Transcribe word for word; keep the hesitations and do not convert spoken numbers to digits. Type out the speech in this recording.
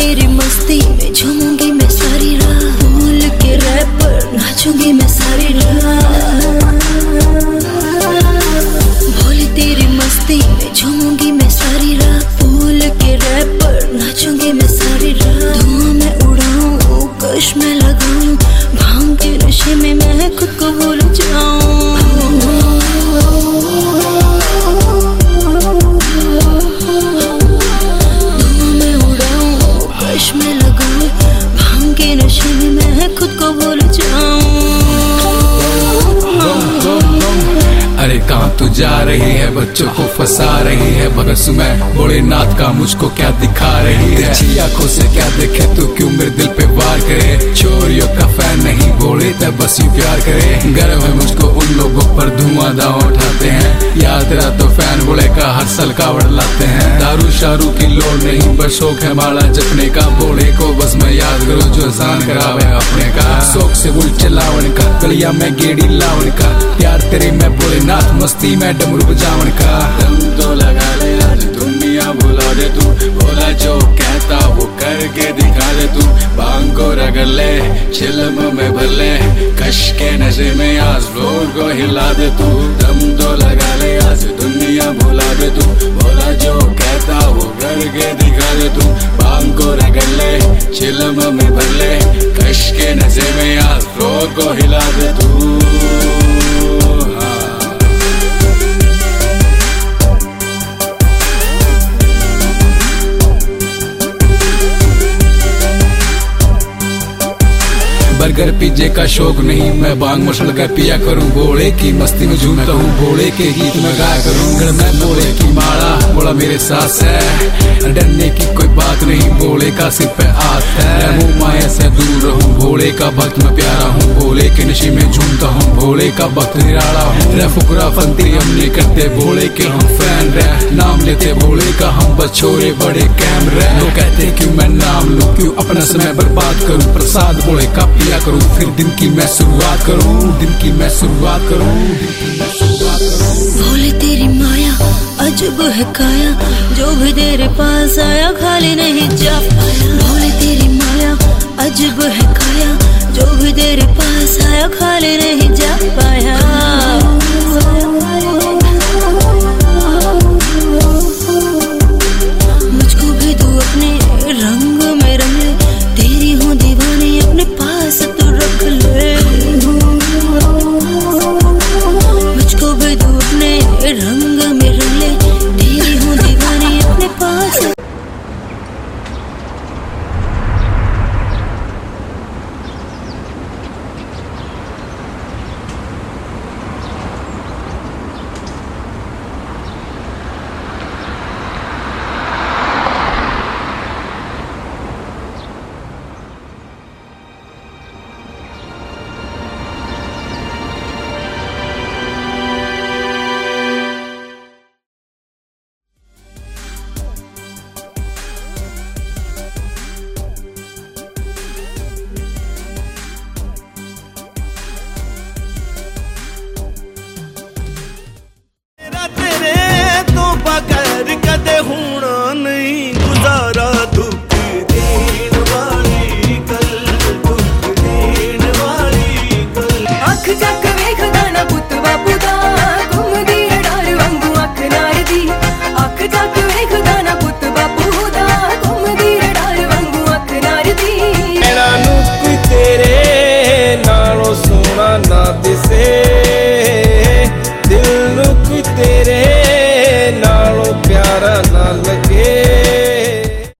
तेरी मस्ती में झूमूंगी मैं सारी रात, भूल के रैपर नाचूंगी मैं सारी रात। भोली तेरी मस्ती में झूमूंगी मैं सारी रात, भूल के रैपर नाचूंगी मैं सारी रात। धुआं में उड़ाऊं, कश में लगाऊं, भांग के नशे में मैं खुद को भूल जाऊं। धुआं में उड़ाऊं, कश में लगाऊं, भांग के नशे में मैं खुद को भूल जाऊं। अरे कहाँ तू जा रही है, बच्चों को फंसा रही है, मगर सुबह भोलेनाथ का मुझको क्या दिखा रही है। अच्छी आंखों से क्या देखे तू, क्यों मेरे दिल पे वार करे। चोरियों का फैन नहीं भोले, तब बस यू प्यार करे। गर्व है मुझको उन लोगों पर धुआं दाव उठाते हैं, याद रहा तो फैन भोले का हर साल कावड़ लाते हैं। दारू शारू की लोड़ नहीं, बस शौक है माला जपने का, भोले को बस मैं याद करूँ जो आसान करावे अपने का। शौक से बुल चलावन का, गलिया में गेड़ी लावन का, प्यार तेरी मैं भोलेनाथ, मस्ती में डमरू बजावन का। दम तो लगा ले आज दुनिया भुला दे तू, भोला जो कहता वो करके दिखा दे तू। भांग को रगड़ ले, चिलम में भर ले, कश के नशे में आज फ्लोर को हिला दे तू। दम तो लगा ले आज दुनिया भुला दे तू, भोला जो कहता वो करके दिखा दे तू। भांग को रगड़ ले, चिलम में भर ले, कश के नशे में आज फ्लोर को हिला दे तू। बर्गर पिज्जे का शौक नहीं, मैं बांग मसल कर पिया करूं, भोले की मस्ती में झूमता हूँ, भोले के गीत में गाया करूं। अगर मैं भोले की माला, भोला मेरे साथ है, डरने की कोई बात नहीं, भोले का सिर पे हाथ है। मुँह माया से दूर रहूं, भोले का भक्त मैं प्यारा हूँ, भोले के नशे में झूमता हूँ, भोले का भक्त निराला हूँ। रे फुकरा फंती हम नहीं करते, भोले के हम फैन रहे, नाम लेते भोले का हम बस छोरे बड़े कैम रहे। लोग कहते क्यों मैं नाम लूं, क्यों अपना समय बर्बाद करूं, प्रसाद भोले का पिया करूं, फिर दिन की मैं शुरुआत करूं, दिन की मैं शुरुआत करूं, दिन की मैं शुरुआत करूं। भोले तेरी माया अजब है काया, जो भी तेरे पास आया खाली नहीं जा पाया। भोले तेरी माया अजब है काया, जो भी तेरे पास आया खाली नहीं जा